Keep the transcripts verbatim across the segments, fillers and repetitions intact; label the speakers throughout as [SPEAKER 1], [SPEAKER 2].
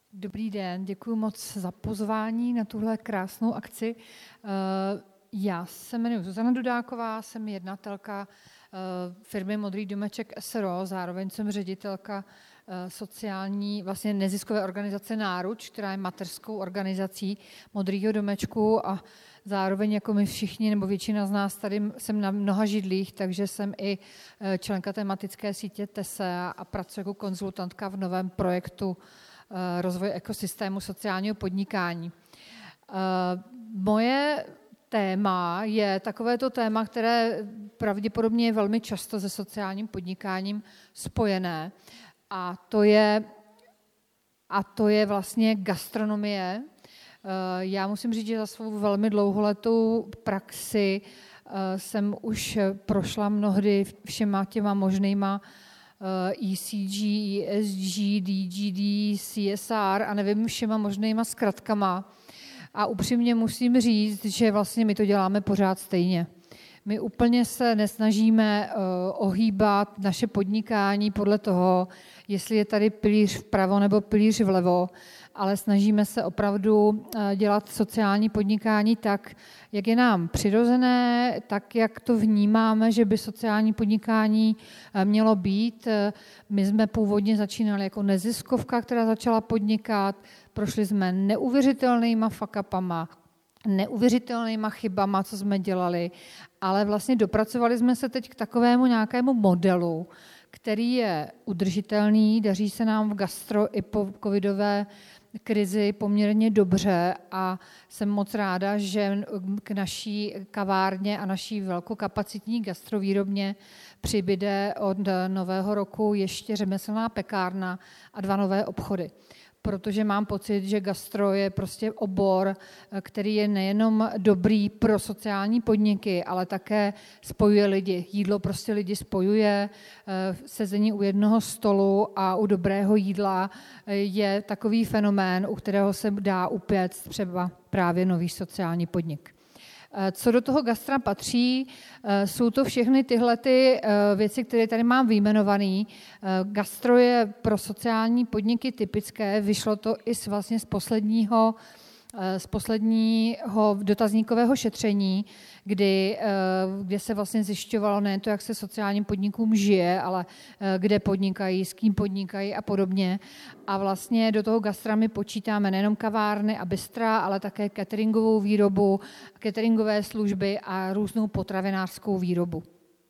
[SPEAKER 1] Dobrý den, děkuji moc za pozvání na tuhle krásnou akci. Já se jmenuji Zuzana Dudáková, jsem jednatelka firmy Modrý domeček es er o, zároveň jsem ředitelka sociální, vlastně neziskové organizace Náruč, která je mateřskou organizací Modrýho domečku a zároveň jako my všichni, nebo většina z nás tady jsem na mnoha židlích, takže jsem i členka tematické sítě TESE a pracuji jako konzultantka v novém projektu rozvoje ekosystému sociálního podnikání. Moje téma je takovéto téma, které pravděpodobně je velmi často se sociálním podnikáním spojené, a to je, a to je vlastně gastronomie. Já musím říct, že za svou velmi dlouholetou praxi jsem už prošla mnohdy všema těma možnýma E C G, E S G, D G D, C S R a nevím všema možnýma zkratkama. A upřímně musím říct, že vlastně my to děláme pořád stejně. My úplně se nesnažíme ohýbat naše podnikání podle toho, jestli je tady pilíř vpravo nebo pilíř vlevo, ale snažíme se opravdu dělat sociální podnikání tak, jak je nám přirozené, tak, jak to vnímáme, že by sociální podnikání mělo být. My jsme původně začínali jako neziskovka, která začala podnikat, prošli jsme neuvěřitelnýma fuck-upama, neuvěřitelnýma chybama, co jsme dělali, ale vlastně dopracovali jsme se teď k takovému nějakému modelu, který je udržitelný, daří se nám v gastro i po covidové krizi poměrně dobře a jsem moc ráda, že k naší kavárně a naší velkokapacitní gastrovýrobně přibyde od nového roku ještě řemeslná pekárna a dva nové obchody. Protože mám pocit, že gastro je prostě obor, který je nejenom dobrý pro sociální podniky, ale také spojuje lidi. Jídlo prostě lidi spojuje, sezení u jednoho stolu a u dobrého jídla je takový fenomén, u kterého se dá upéct třeba právě nový sociální podnik. Co do toho gastra patří, jsou to všechny tyhle ty věci, které tady mám vyjmenované. Gastro je pro sociální podniky typické, vyšlo to i z, vlastně z posledního, z posledního dotazníkového šetření, kdy, kde se vlastně zjišťovalo nejen to, jak se sociálním podnikům žije, ale kde podnikají, s kým podnikají a podobně. A vlastně do toho gastra my počítáme nejenom kavárny a bystra, ale také cateringovou výrobu, cateringové služby a různou potravinářskou výrobu.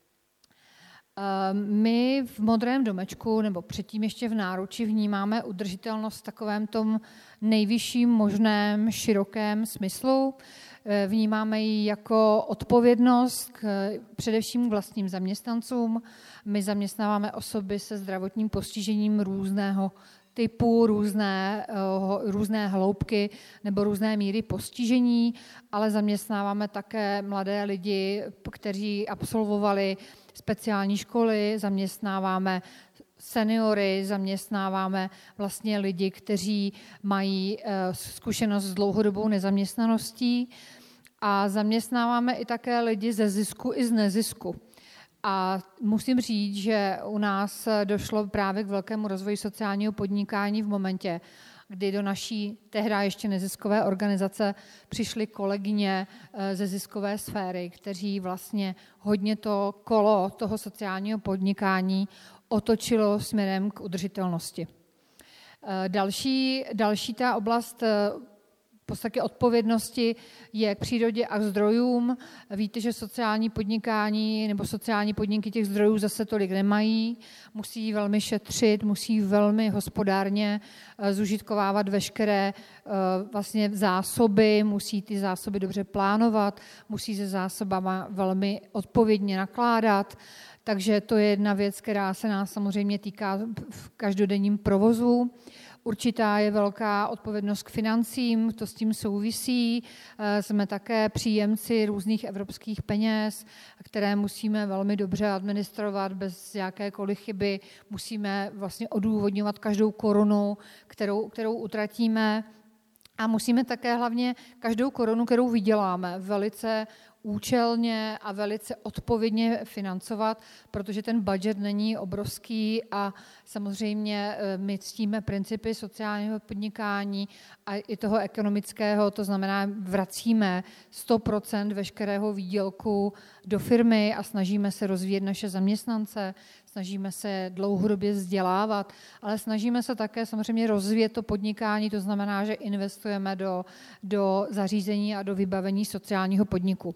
[SPEAKER 1] My v Modrém domečku, nebo předtím ještě v Náruči, vnímáme udržitelnost v takovém tom nejvyšším možném širokém smyslu. Vnímáme ji jako odpovědnost k, především k vlastním zaměstnancům. My zaměstnáváme osoby se zdravotním postižením různého typu, různé, různé hloubky nebo různé míry postižení, ale zaměstnáváme také mladé lidi, kteří absolvovali speciální školy, zaměstnáváme seniory, zaměstnáváme vlastně lidi, kteří mají zkušenost s dlouhodobou nezaměstnaností a zaměstnáváme i také lidi ze zisku i z nezisku. A musím říct, že u nás došlo právě k velkému rozvoji sociálního podnikání v momentě, kdy do naší tehdy ještě neziskové organizace přišly kolegyně ze ziskové sféry, kteří vlastně hodně to kolo toho sociálního podnikání otočilo směrem k udržitelnosti. Další, další ta oblast v podstatě odpovědnosti je k přírodě a k zdrojům. Víte, že sociální podnikání nebo sociální podniky těch zdrojů zase tolik nemají, musí velmi šetřit, musí velmi hospodárně zužitkovávat veškeré vlastně zásoby, musí ty zásoby dobře plánovat, musí se zásobama velmi odpovědně nakládat. Takže to je jedna věc, která se nás samozřejmě týká v každodenním provozu. Určitá je velká odpovědnost k financím, to s tím souvisí. Jsme také příjemci různých evropských peněz, které musíme velmi dobře administrovat bez jakékoliv chyby. Musíme vlastně odůvodňovat každou korunu, kterou, kterou utratíme. A musíme také hlavně každou korunu, kterou vyděláme, velice účelně a velice odpovědně financovat, protože ten budget není obrovský a samozřejmě my ctíme principy sociálního podnikání a i toho ekonomického, to znamená vracíme sto procent veškerého výdělku do firmy a snažíme se rozvíjet naše zaměstnance, snažíme se dlouhodobě vzdělávat, ale snažíme se také samozřejmě rozvíjet to podnikání, to znamená, že investujeme do, do zařízení a do vybavení sociálního podniku.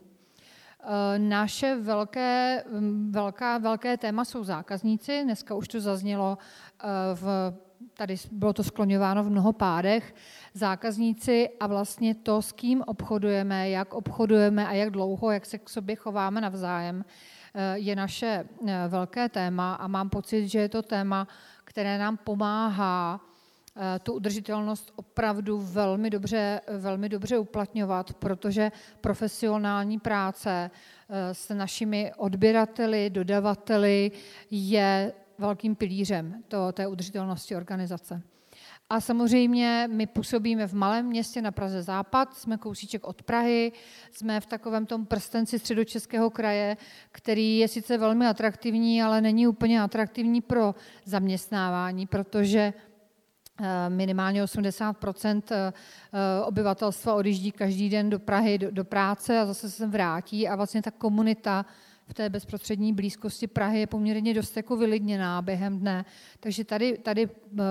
[SPEAKER 1] Naše velké, velká, velké téma jsou zákazníci. Dneska už to zaznělo, v, tady bylo to skloňováno v mnoho pádech. Zákazníci a vlastně to, s kým obchodujeme, jak obchodujeme a jak dlouho, jak se k sobě chováme navzájem, je naše velké téma a mám pocit, že je to téma, které nám pomáhá tu udržitelnost opravdu velmi dobře, velmi dobře uplatňovat, protože profesionální práce s našimi odběrateli, dodavateli je velkým pilířem to, té udržitelnosti organizace. A samozřejmě my působíme v malém městě na Praze Západ, jsme kousíček od Prahy, jsme v takovém tom prstenci Středočeského kraje, který je sice velmi atraktivní, ale není úplně atraktivní pro zaměstnávání, protože minimálně osmdesát procent obyvatelstva odjíždí každý den do Prahy, do, do práce a zase se sem vrátí a vlastně ta komunita v té bezprostřední blízkosti Prahy je poměrně dost jako vylidněná během dne. Takže tady, tady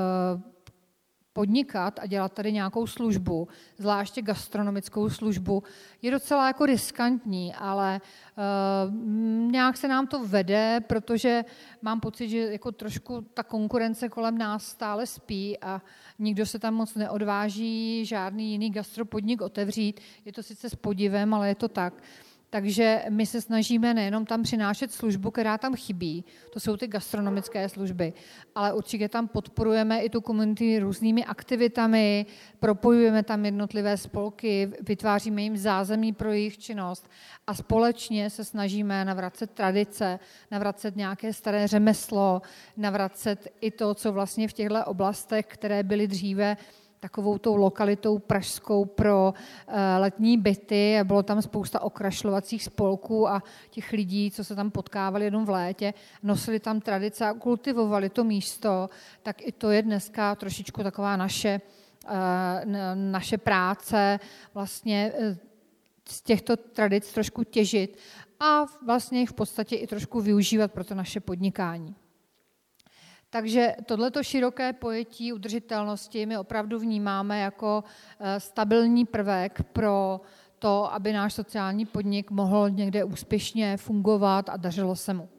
[SPEAKER 1] podnikat a dělat tady nějakou službu, zvláště gastronomickou službu, je docela jako riskantní, ale uh, nějak se nám to vede, protože mám pocit, že jako trošku ta konkurence kolem nás stále spí a nikdo se tam moc neodváží žádný jiný gastropodnik otevřít. Je to sice s podivem, ale je to tak. Takže my se snažíme nejenom tam přinášet službu, která tam chybí, to jsou ty gastronomické služby, ale určitě tam podporujeme i tu komunitu různými aktivitami, propojujeme tam jednotlivé spolky, vytváříme jim zázemí pro jejich činnost a společně se snažíme navracet tradice, navracet nějaké staré řemeslo, navracet i to, co vlastně v těchto oblastech, které byly dříve takovou tou lokalitou pražskou pro letní byty a bylo tam spousta okrašlovacích spolků a těch lidí, co se tam potkávali jenom v létě, nosili tam tradice a kultivovali to místo, tak i to je dneska trošičku taková naše, naše práce, vlastně z těchto tradic trošku těžit a vlastně jich v podstatě i trošku využívat pro to naše podnikání. Takže tohleto široké pojetí udržitelnosti my opravdu vnímáme jako stabilní prvek pro to, aby náš sociální podnik mohl někde úspěšně fungovat a dařilo se mu.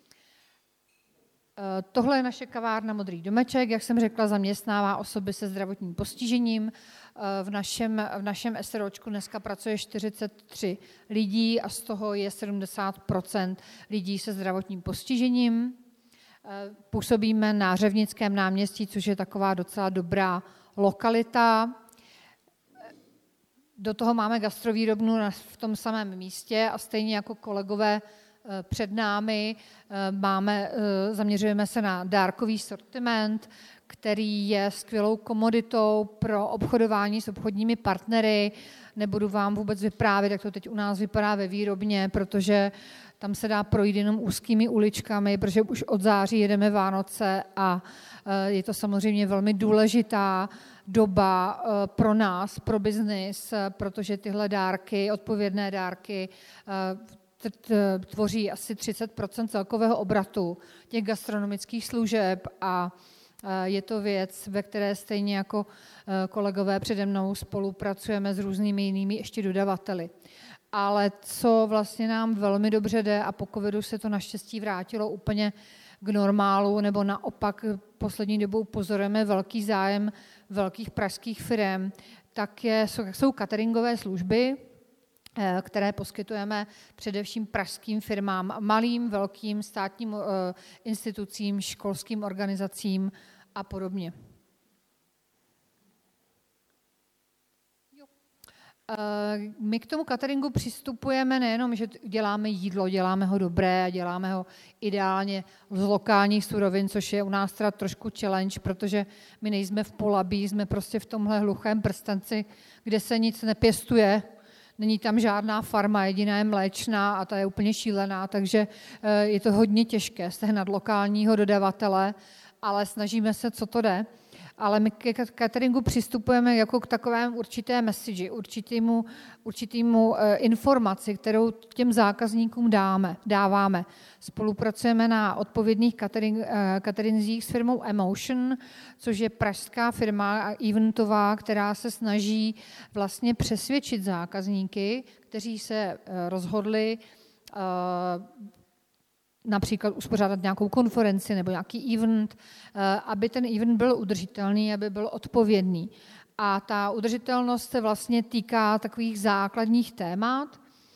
[SPEAKER 1] Tohle je naše kavárna Modrý domeček, jak jsem řekla, zaměstnává osoby se zdravotním postižením. V našem, v našem SROčku dneska pracuje čtyřicet tři lidí a z toho je sedmdesát procent lidí se zdravotním postižením. Působíme na Řevnickém náměstí, což je taková docela dobrá lokalita. Do toho máme gastrovýrobnu v tom samém místě a stejně jako kolegové před námi máme, zaměřujeme se na dárkový sortiment, který je skvělou komoditou pro obchodování s obchodními partnery. Nebudu vám vůbec vyprávět, jak to teď u nás vypadá ve výrobně, protože tam se dá projít jenom úzkými uličkami, protože už od září jedeme Vánoce a je to samozřejmě velmi důležitá doba pro nás, pro biznis, protože tyhle dárky, odpovědné dárky, tvoří asi třicet procent celkového obratu těch gastronomických služeb a je to věc, ve které stejně jako kolegové přede mnou spolupracujeme s různými jinými ještě dodavateli. Ale co vlastně nám velmi dobře jde a po covidu se to naštěstí vrátilo úplně k normálu, nebo naopak poslední dobou pozorujeme velký zájem velkých pražských firem, tak je, jsou cateringové služby, které poskytujeme především pražským firmám, malým, velkým státním institucím, školským organizacím a podobně. My k tomu cateringu přistupujeme nejenom, že děláme jídlo, děláme ho dobré a děláme ho ideálně z lokálních surovin, což je u nás teda trošku challenge, protože my nejsme v Polabí, jsme prostě v tomhle hluchém prstenci, kde se nic nepěstuje, není tam žádná farma, jediná je mléčná a ta je úplně šílená, takže je to hodně těžké sehnat lokálního dodavatele, ale snažíme se, co to jde. Ale my k cateringu přistupujeme jako k takovému určité message, určitému, určitému informaci, kterou těm zákazníkům dáme, dáváme. Spolupracujeme na odpovědných catering, caterinzích s firmou Emotion, což je pražská firma eventová, která se snaží vlastně přesvědčit zákazníky, kteří se rozhodli například uspořádat nějakou konferenci nebo nějaký event, aby ten event byl udržitelný, aby byl odpovědný. A ta udržitelnost se vlastně týká takových základních témat.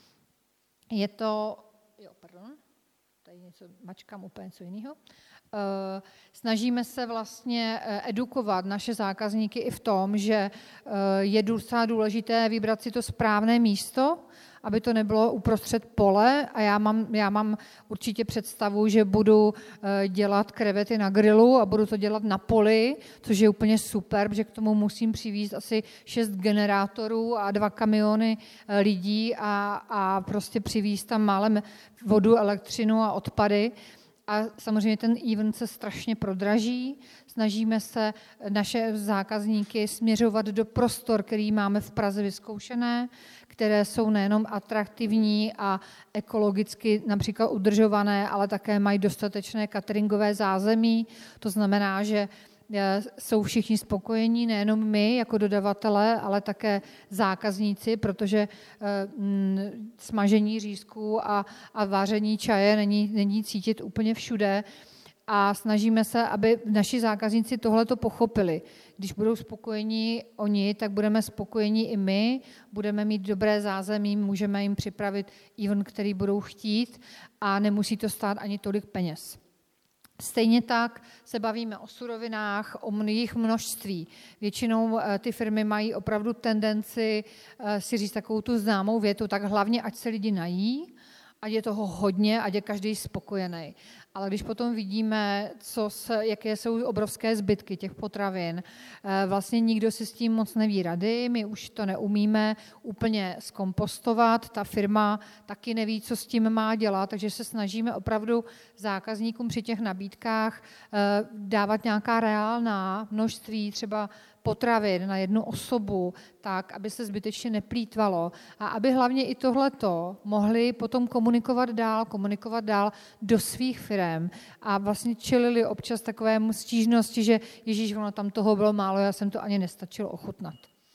[SPEAKER 1] Je to, jo, pardon, tady něco, mačkám úplně něco jiného. Snažíme se vlastně edukovat naše zákazníky i v tom, že je docela důležité vybrat si to správné místo, aby to nebylo uprostřed pole a já mám, já mám určitě představu, že budu dělat krevety na grilu a budu to dělat na poli, což je úplně super, protože k tomu musím přivízt asi šest generátorů a dva kamiony lidí a, a prostě přivízt tam málem vodu, elektřinu a odpady. A samozřejmě ten event se strašně prodraží. Snažíme se naše zákazníky směřovat do prostor, který máme v Praze vyzkoušené, které jsou nejenom atraktivní a ekologicky například udržované, ale také mají dostatečné cateringové zázemí. To znamená, že jsou všichni spokojení, nejenom my jako dodavatelé, ale také zákazníci, protože smažení řízků a, a vaření čaje není, není cítit úplně všude. A snažíme se, aby naši zákazníci tohleto pochopili. Když budou spokojení oni, tak budeme spokojení i my, budeme mít dobré zázemí, můžeme jim připravit event, který budou chtít a nemusí to stát ani tolik peněz. Stejně tak se bavíme o surovinách, o jejich množství. Většinou ty firmy mají opravdu tendenci si říct takovou tu známou větu, tak hlavně, ať se lidi nají, ať je toho hodně, ať je každý spokojený. Ale když potom vidíme, co se, jaké jsou obrovské zbytky těch potravin, vlastně nikdo si s tím moc neví rady, my už to neumíme úplně zkompostovat, ta firma taky neví, co s tím má dělat, takže se snažíme opravdu zákazníkům při těch nabídkách dávat nějaká reálná množství, třeba potravin na jednu osobu, tak, aby se zbytečně neplýtvalo a aby hlavně i tohleto mohli potom komunikovat dál, komunikovat dál do svých firem a vlastně čelili občas takovému stížnosti, že ježíš, ono tam toho bylo málo, já jsem to ani nestačil ochutnat.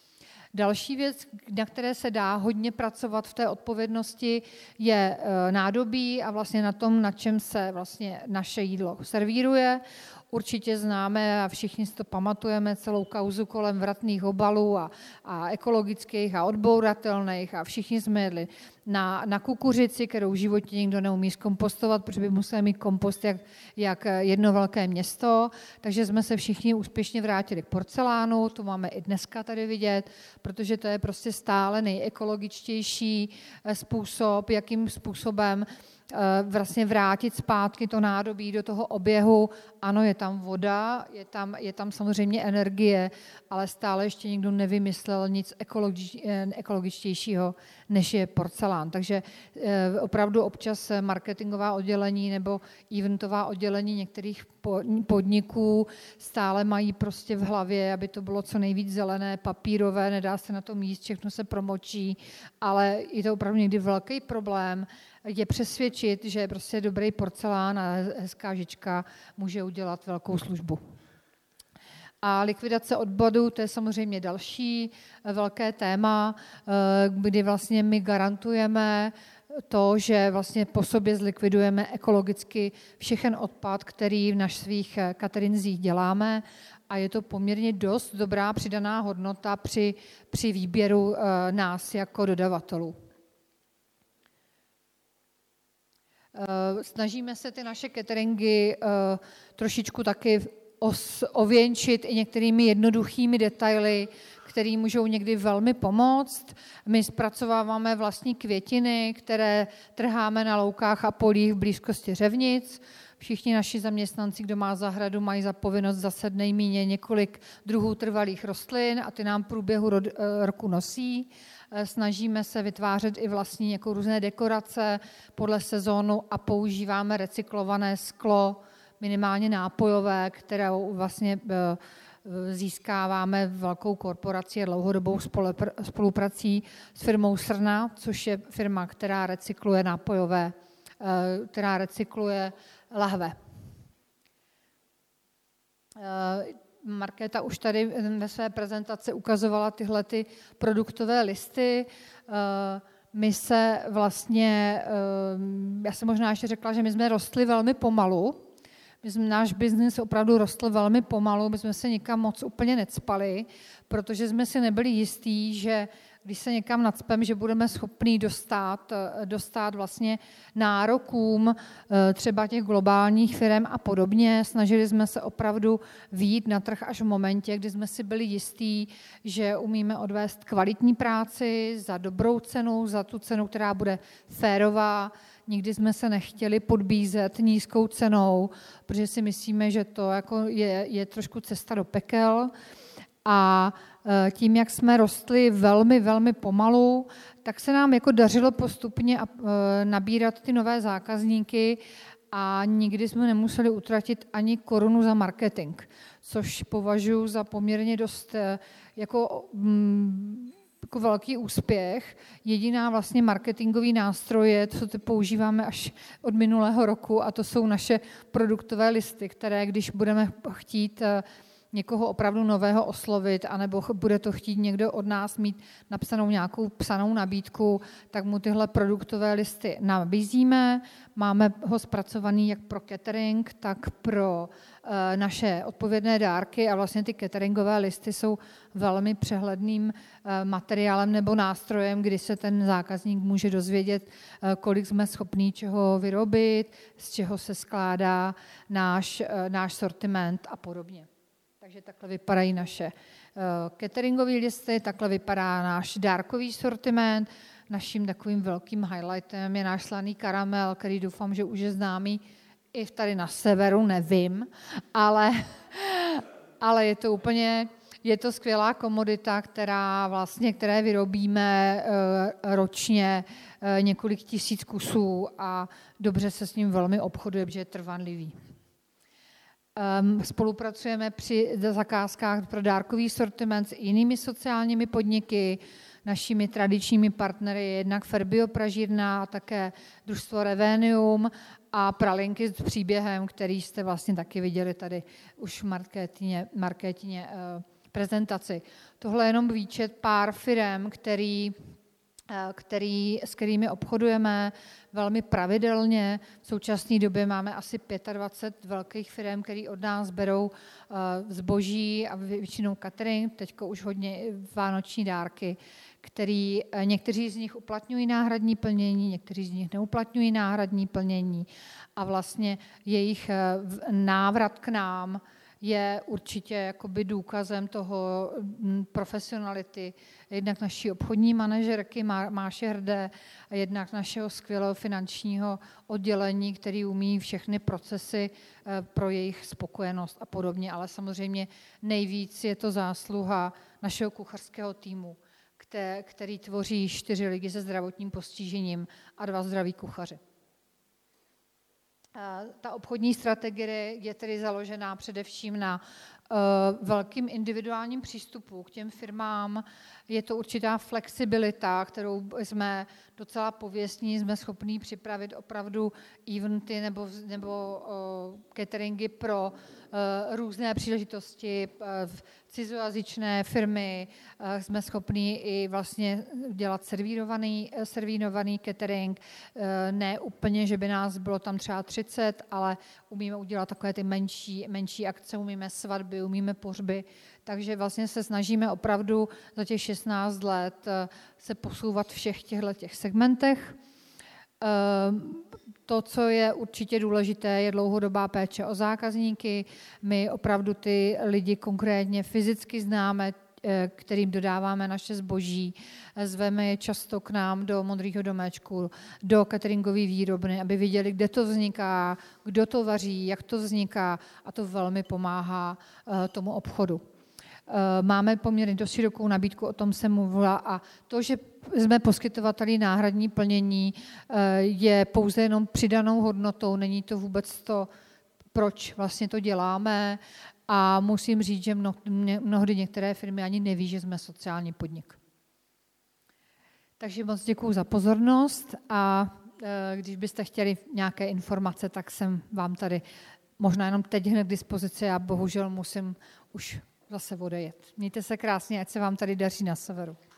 [SPEAKER 1] Další věc, na které se dá hodně pracovat v té odpovědnosti, je nádobí a vlastně na tom, na čem se vlastně naše jídlo servíruje. Určitě známe a všichni si to pamatujeme celou kauzu kolem vratných obalů a, a ekologických a odbouratelných a všichni jsme jedli na, na kukuřici, kterou v životě nikdo neumí zkompostovat, protože by museli mít kompost jak, jak jedno velké město, takže jsme se všichni úspěšně vrátili k porcelánu, to máme i dneska tady vidět, protože to je prostě stále nejekologičtější způsob, jakým způsobem vlastně vrátit zpátky to nádobí do toho oběhu. Ano, je tam voda, je tam, je tam samozřejmě energie, ale stále ještě nikdo nevymyslel nic ekologič, ekologičtějšího, než je porcelán. Takže opravdu občas marketingová oddělení nebo eventová oddělení některých podniků stále mají prostě v hlavě, aby to bylo co nejvíc zelené, papírové, nedá se na tom jíst, všechno se promočí, ale je to opravdu někdy velký problém, je přesvědčit, že prostě dobrý porcelán a hezká žička může udělat velkou službu. A likvidace odpadů, to je samozřejmě další velké téma, kdy vlastně my garantujeme to, že vlastně po sobě zlikvidujeme ekologicky všechen odpad, který v našich svých caterinzích děláme a je to poměrně dost dobrá přidaná hodnota při, při výběru nás jako dodavatelů. Snažíme se ty naše cateringy trošičku taky ověnčit i některými jednoduchými detaily, které můžou někdy velmi pomoct. My zpracováváme vlastní květiny, které trháme na loukách a polích v blízkosti řevnic. Všichni naši zaměstnanci, kdo má zahradu, mají za povinnost zase nejméně několik druhů trvalých rostlin a ty nám v průběhu roku nosí. Snažíme se vytvářet i vlastní jako různé dekorace podle sezónu a používáme recyklované sklo, minimálně nápojové, které vlastně získáváme velkou korporací a dlouhodobou spoluprací s firmou Srna, což je firma, která recykluje nápojové, která recykluje lahve. Markéta už tady ve své prezentaci ukazovala tyhle ty produktové listy. My se vlastně, já jsem možná ještě řekla, že my jsme rostli velmi pomalu. My jsme, náš biznis opravdu rostl velmi pomalu, my jsme se nikam moc úplně necpali, protože jsme si nebyli jistí, že když se někam nacpem, že budeme schopní dostat, dostat vlastně nárokům třeba těch globálních firm a podobně. Snažili jsme se opravdu vyjít na trh až v momentě, kdy jsme si byli jistí, že umíme odvést kvalitní práci za dobrou cenu, za tu cenu, která bude férová. Nikdy jsme se nechtěli podbízet nízkou cenou, protože si myslíme, že to jako je, je trošku cesta do pekel. A tím, jak jsme rostli velmi, velmi pomalu, tak se nám jako dařilo postupně nabírat ty nové zákazníky a nikdy jsme nemuseli utratit ani korunu za marketing, což považuji za poměrně dost jako, jako velký úspěch. Jediná vlastně marketingový nástroje, co ty používáme až od minulého roku, a to jsou naše produktové listy, které když budeme chtít někoho opravdu nového oslovit, anebo bude to chtít někdo od nás mít napsanou nějakou psanou nabídku, tak mu tyhle produktové listy nabízíme. Máme ho zpracovaný jak pro catering, tak pro e, naše odpovědné dárky a vlastně ty cateringové listy jsou velmi přehledným e, materiálem nebo nástrojem, kdy se ten zákazník může dozvědět, e, kolik jsme schopní čeho vyrobit, z čeho se skládá náš, e, náš sortiment a podobně. Takže takhle vypadají naše cateringové listy, takhle vypadá náš dárkový sortiment. Naším takovým velkým highlightem je náš slaný karamel, který doufám, že už je známý i tady na severu, nevím, ale, ale je to úplně, je to skvělá komodita, která vlastně, které vyrobíme ročně několik tisíc kusů a dobře se s ním velmi obchoduje, protože je trvanlivý. Spolupracujeme při zakázkách pro dárkový sortiment s jinými sociálními podniky, našimi tradičními partnery, jednak Ferbio Pražírna a také družstvo Revenium a pralinky s příběhem, který jste vlastně taky viděli tady už v Markétině, Markétině prezentaci. Tohle je jenom výčet pár firem, který Který, s kterými obchodujeme velmi pravidelně. V současné době máme asi dvacet pět velkých firm, které od nás berou zboží a většinou catering, teďko už hodně vánoční dárky, který někteří z nich uplatňují náhradní plnění, někteří z nich neuplatňují náhradní plnění a vlastně jejich návrat k nám je určitě jakoby důkazem toho profesionality jednak naší obchodní manažerky Máše Hrdé a jednak našeho skvělého finančního oddělení, který umí všechny procesy pro jejich spokojenost a podobně. Ale samozřejmě nejvíc je to zásluha našeho kuchařského týmu, který tvoří čtyři lidi se zdravotním postižením a dva zdraví kuchaři. Ta obchodní strategie je tedy založená především na uh, velkým individuálním přístupu k těm firmám. Je to určitá flexibilita, kterou jsme docela pověstní, jsme schopní připravit opravdu eventy nebo, nebo uh, cateringy pro uh, různé příležitosti, uh, cizojazyčné firmy. Uh, jsme schopní i vlastně dělat servírovaný, servírovaný catering. Uh, ne úplně, že by nás bylo tam třeba třicet, ale umíme udělat takové ty menší, menší akce, umíme svatby, umíme pohřby. Takže vlastně se snažíme opravdu za těch šestnáct let se posouvat v všech těchto těch segmentech. To, co je určitě důležité, je dlouhodobá péče o zákazníky. My opravdu ty lidi konkrétně fyzicky známe, kterým dodáváme naše zboží. Zveme je často k nám do Modrýho domečku, do cateringové výrobny, aby viděli, kde to vzniká, kdo to vaří, jak to vzniká a to velmi pomáhá tomu obchodu. Máme poměrně dost širokou nabídku, o tom jsem mluvila a to, že jsme poskytovateli náhradní plnění, je pouze jenom přidanou hodnotou, není to vůbec to, proč vlastně to děláme a musím říct, že mnohdy některé firmy ani neví, že jsme sociální podnik. Takže moc děkuju za pozornost a když byste chtěli nějaké informace, tak jsem vám tady možná jenom teď hned k dispozici, já bohužel musím už zase odejet. Mějte se krásně, ať se vám tady daří na severu.